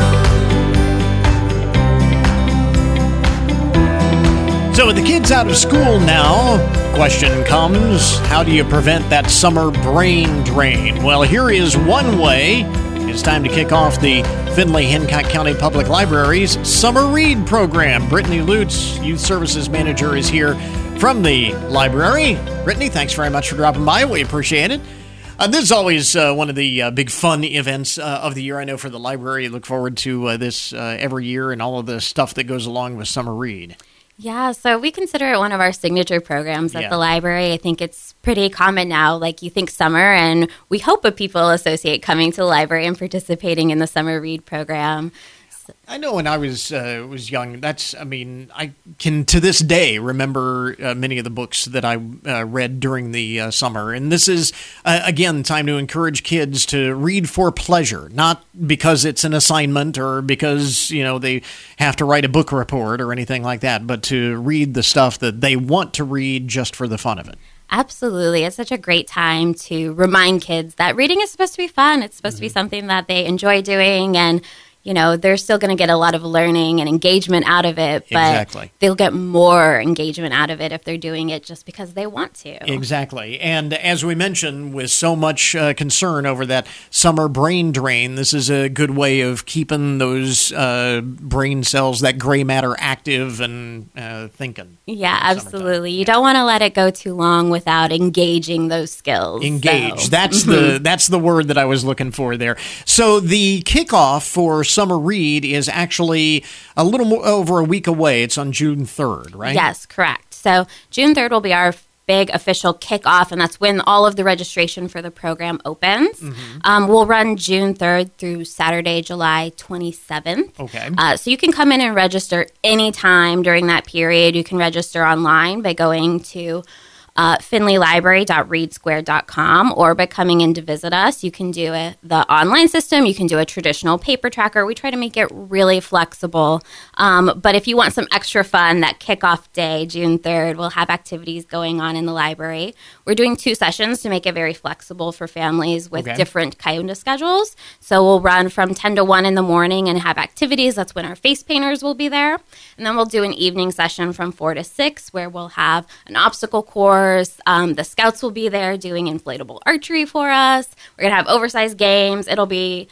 So with the kids out of school now, question comes, how do you prevent that summer brain drain? Well, here is one way. It's time to kick off the Findlay-Hancock County Public Library's Summer Read program. Brittany Lutz, Youth Services Manager, is here from the library. Brittany, thanks very much for dropping by. We appreciate it. Uh, this is always uh, one of the uh, big fun events uh, of the year. I know for the library, I look forward to uh, this uh, every year and all of the stuff that goes along with Summer Read. Yeah, so we consider it one of our signature programs at Yeah. the library. I think it's pretty common now. Like, you think summer, and we hope that people associate coming to the library and participating in the Summer Read program. I know when I was uh, was young, that's, I mean, I can to this day remember uh, many of the books that I uh, read during the uh, summer. And this is, uh, again, time to encourage kids to read for pleasure, not because it's an assignment or because, you know, they have to write a book report or anything like that, but to read the stuff that they want to read just for the fun of it. Absolutely. It's such a great time to remind kids that reading is supposed to be fun. It's supposed mm-hmm. to be something that they enjoy doing, and you know, they're still going to get a lot of learning and engagement out of it, but exactly. they'll get more engagement out of it if they're doing it just because they want to. Exactly. And as we mentioned, with so much uh, concern over that summer brain drain, this is a good way of keeping those uh, brain cells, that gray matter, active and uh, thinking. Yeah, absolutely. You yeah. don't want to let it go too long without engaging those skills. Engage. So. That's the that's the word that I was looking for there. So the kickoff for Summer Read is actually a little more over a week away. It's on June third, right? Yes, correct. So June third will be our big official kickoff, and that's when all of the registration for the program opens. Mm-hmm. Um, we'll run June third through Saturday, July twenty-seventh. Okay. Uh, so you can come in and register anytime during that period. You can register online by going to Uh, finley library dot read square dot com, or by coming in to visit us. You can do it the online system. You can do a traditional paper tracker. We try to make it really flexible. Um, but if you want some extra fun, that kickoff day, June third, we'll have activities going on in the library. We're doing two sessions to make it very flexible for families with Okay. different kind of schedules. So we'll run from ten to one in the morning and have activities. That's when our face painters will be there. And then we'll do an evening session from four to six where we'll have an obstacle course. Um, the scouts will be there doing inflatable archery for us. We're going to have oversized games. It'll be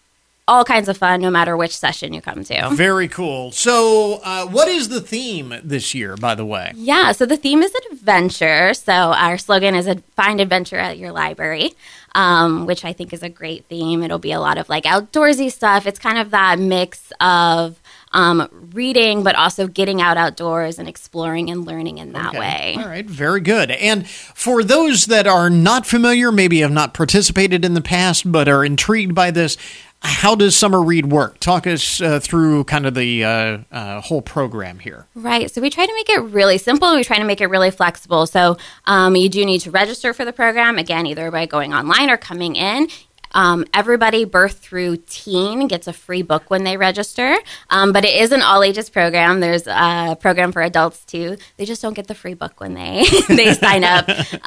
all kinds of fun no matter which session you come to. Very cool. So uh, what is the theme this year, by the way? Yeah, so the theme is adventure. So our slogan is Find Adventure at Your Library, um, which I think is a great theme. It'll be a lot of like outdoorsy stuff. It's kind of that mix of um, reading, but also getting out outdoors and exploring and learning in that Okay. way. All right, very good. And for those that are not familiar, maybe have not participated in the past, but are intrigued by this, how does Summer Read work? Talk us uh, through kind of the uh, uh, whole program here. Right. So we try to make it really simple, and we try to make it really flexible. So um, you do need to register for the program, again, either by going online or coming in. Um, everybody birth through teen gets a free book when they register, um, but it is an all-ages program. There's a program for adults, too. They just don't get the free book when they, they sign up.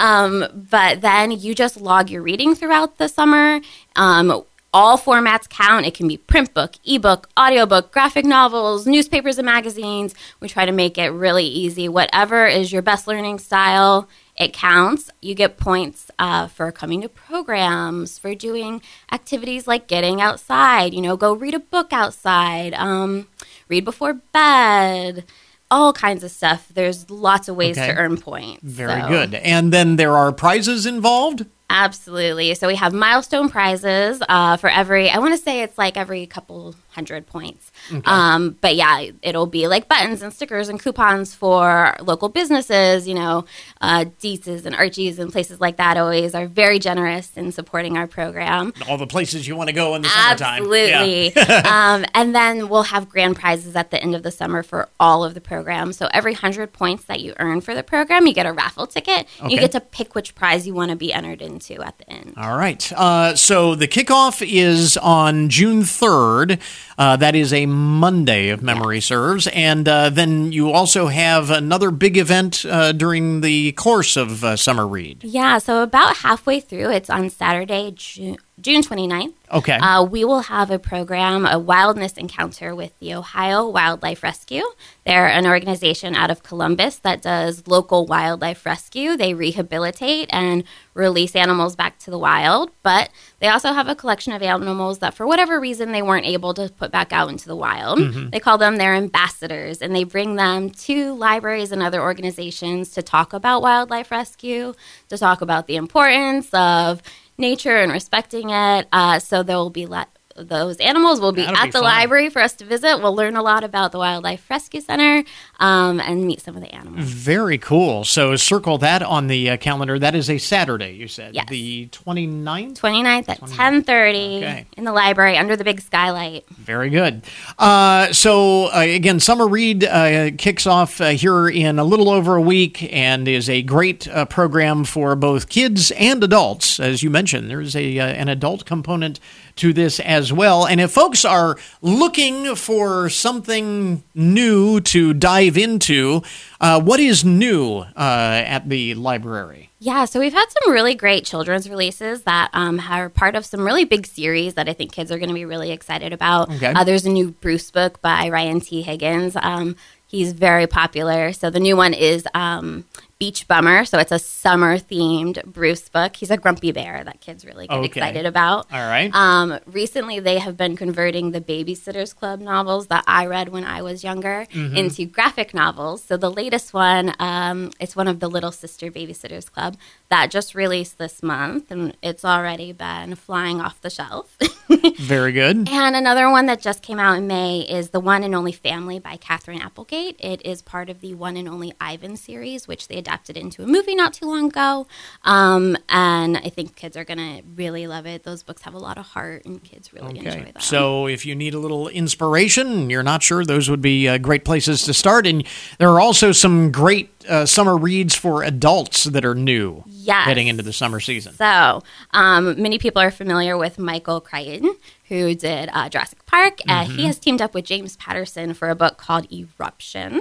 Um, but then you just log your reading throughout the summer. Um All formats count. It can be print book, ebook, audiobook, graphic novels, newspapers and magazines. We try to make it really easy. Whatever is your best learning style, it counts. You get points uh, for coming to programs, for doing activities like getting outside, you know, go read a book outside, um, read before bed, all kinds of stuff. There's lots of ways Okay. to earn points. Very so. good. And then there are prizes involved? Absolutely. So we have milestone prizes uh, for every, I want to say it's like every couple hundred points. Okay. Um, but yeah, it'll be like buttons and stickers and coupons for local businesses, you know, uh, Dietz's and Archie's and places like that always are very generous in supporting our program. All the places you want to go in the summertime. Absolutely. Yeah. um, and then we'll have grand prizes at the end of the summer for all of the programs. So every one hundred points that you earn for the program, you get a raffle ticket. Okay. You get to pick which prize you want to be entered into at the end. All right. Uh, so the kickoff is on June third. Uh, that is a Monday, if memory serves. And uh, then you also have another big event uh, during the course of uh, Summer Read. Yeah, so about halfway through, it's on Saturday, June, June twenty-ninth. Okay. Uh, we will have a program, a wildness encounter with the Ohio Wildlife Rescue. They're an organization out of Columbus that does local wildlife rescue. They rehabilitate and release animals back to the wild, but they also have a collection of animals that for whatever reason they weren't able to put back out into the wild. Mhm. They call them their ambassadors, and they bring them to libraries and other organizations to talk about wildlife rescue, to talk about the importance of nature and respecting it. Uh, so there will be le- those animals will be That'll at be the fun. library for us to visit. We'll learn a lot about the Wildlife Rescue Center um, and meet some of the animals. Very cool. So circle that on the uh, calendar. That is a Saturday, you said. Yes. The twenty-ninth? twenty-ninth at ten thirty Okay. in the library under the big skylight. Very good. Uh, so, uh, again, Summer Read uh, kicks off uh, here in a little over a week and is a great uh, program for both kids and adults. As you mentioned, there's a uh, an adult component to this as well. And if folks are looking for something new to dive into, uh, what is new uh, at the library? Yeah, so we've had some really great children's releases that um, are part of some really big series that I think kids are going to be really excited about. Okay. Uh, there's a new Bruce book by Ryan T. Higgins. Um, he's very popular. So the new one is um, Beach Bummer. So it's a summer-themed Bruce book. He's a grumpy bear that kids really get Okay. excited about. All right. Um, recently, they have been converting the Babysitters Club novels that I read when I was younger Mhm. into graphic novels. So the latest one, um, it's one of the Little Sister Babysitters Club that just released this month, and it's already been flying off the shelf. Very good. And another one that just came out in May is The One and Only Family by Catherine Applegate. It is part of the One and Only Ivan series, which they adapted into a movie not too long ago. Um, and I think kids are going to really love it. Those books have a lot of heart, and kids really enjoy them. So if you need a little inspiration, you're not sure, those would be uh, great places to start. And there are also some great uh, summer reads for adults that are new Yes. heading into the summer season. So, um, many people are familiar with Michael Crichton, who did uh, Jurassic Park. Uh, Mhm. he has teamed up with James Patterson for a book called Eruption.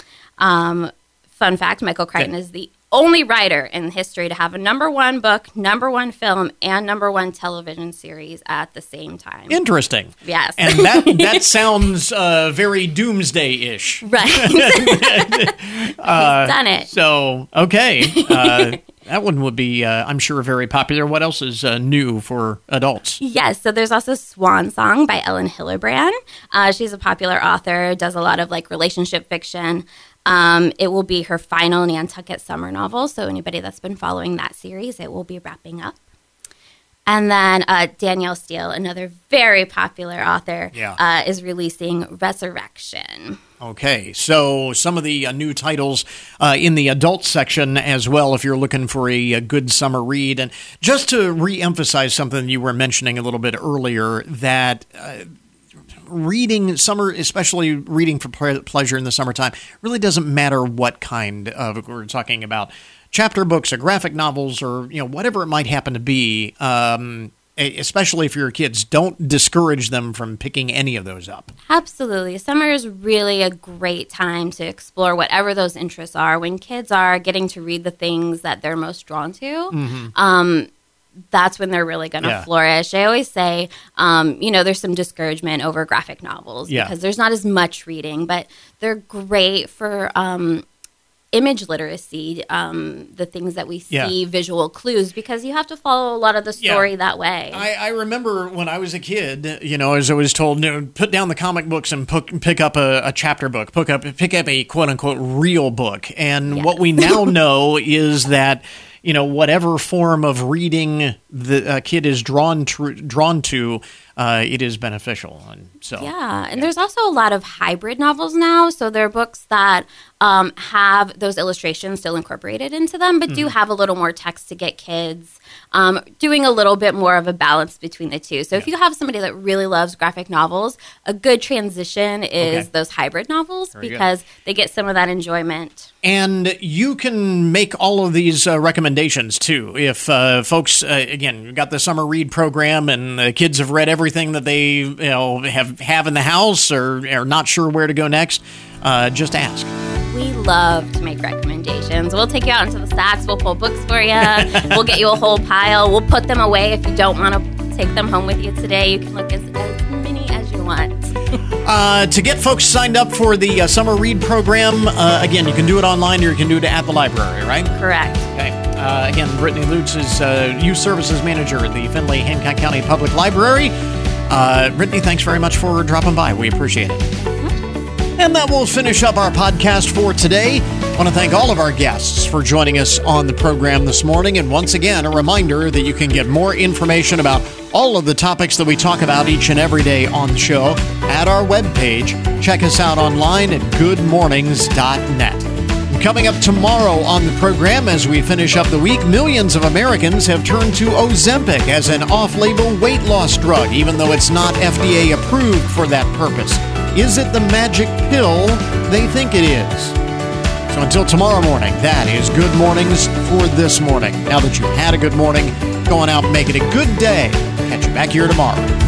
Um, fun fact, Michael Crichton Okay. is the only writer in history to have a number one book, number one film, and number one television series at the same time. Interesting. Yes. And that that sounds uh, very doomsday-ish. Right. Uh, done it. So, okay. Uh, that one would be, uh, I'm sure, very popular. What else is uh, new for adults? Yes, so there's also Swan Song by Ellen Hillerbrand. Uh, she's a popular author, does a lot of like relationship fiction. Um, it will be her final Nantucket summer novel, so anybody that's been following that series, it will be wrapping up. And then uh, Danielle Steele, another very popular author, Yeah. uh, is releasing Resurrection. Okay, so some of the uh, new titles uh, in the adult section as well, if you're looking for a, a good summer read. And just to re-emphasize something you were mentioning a little bit earlier, that uh, reading summer, especially reading for ple- pleasure in the summertime, really doesn't matter what kind of, we're talking about chapter books or graphic novels or, you know, whatever it might happen to be. Um, especially if you're kids, don't discourage them from picking any of those up. Absolutely. Summer is really a great time to explore whatever those interests are. When kids are getting to read the things that they're most drawn to, Mm-hmm. um, that's when they're really going to Yeah. flourish. I always say, um, you know, there's some discouragement over graphic novels Yeah. because there's not as much reading, but they're great for um, image literacy, um, the things that we see, Yeah. visual clues, because you have to follow a lot of the story Yeah. that way. I, I remember when I was a kid, you know, as I was told, you know, put down the comic books and pick, pick up a, a chapter book, pick up, pick up a quote-unquote real book. And Yes. what we now know is that, you know, whatever form of reading the uh, kid is drawn to, drawn to, uh, it is beneficial. And so, Yeah, and there's also a lot of hybrid novels now. So there are books that um, have those illustrations still incorporated into them, but do Mhm. have a little more text to get kids um, doing a little bit more of a balance between the two. So if you have somebody that really loves graphic novels, a good transition is Okay. those hybrid novels Very good. because they get some of that enjoyment. And you can make all of these uh, recommendations, too. If uh, folks, uh, again, you've got the summer read program and the kids have read everything that they you know have, have in the house or are not sure where to go next, uh, just ask. We love to make recommendations. We'll take you out into the stacks. We'll pull books for you. We'll get you a whole pile. We'll put them away if you don't want to take them home with you today. You can look as, as many as you want. Uh, to get folks signed up for the uh, summer read program, uh, again, you can do it online or you can do it at the library, right? Correct. Okay. Uh, again, Brittany Lutz is uh, Youth Services Manager at the Findlay Hancock County Public Library. Uh, Brittany, thanks very much for dropping by. We appreciate it. And that will finish up our podcast for today. I want to thank all of our guests for joining us on the program this morning. And once again, a reminder that you can get more information about all of the topics that we talk about each and every day on the show at our webpage. Check us out online at good mornings dot net. Coming up tomorrow on the program as we finish up the week, millions of Americans have turned to Ozempic as an off-label weight loss drug, even though it's not F D A approved for that purpose. Is it the magic pill they think it is? So until tomorrow morning, that is Good Mornings for this morning. Now that you've had a good morning, go on out and make it a good day. Catch you back here tomorrow.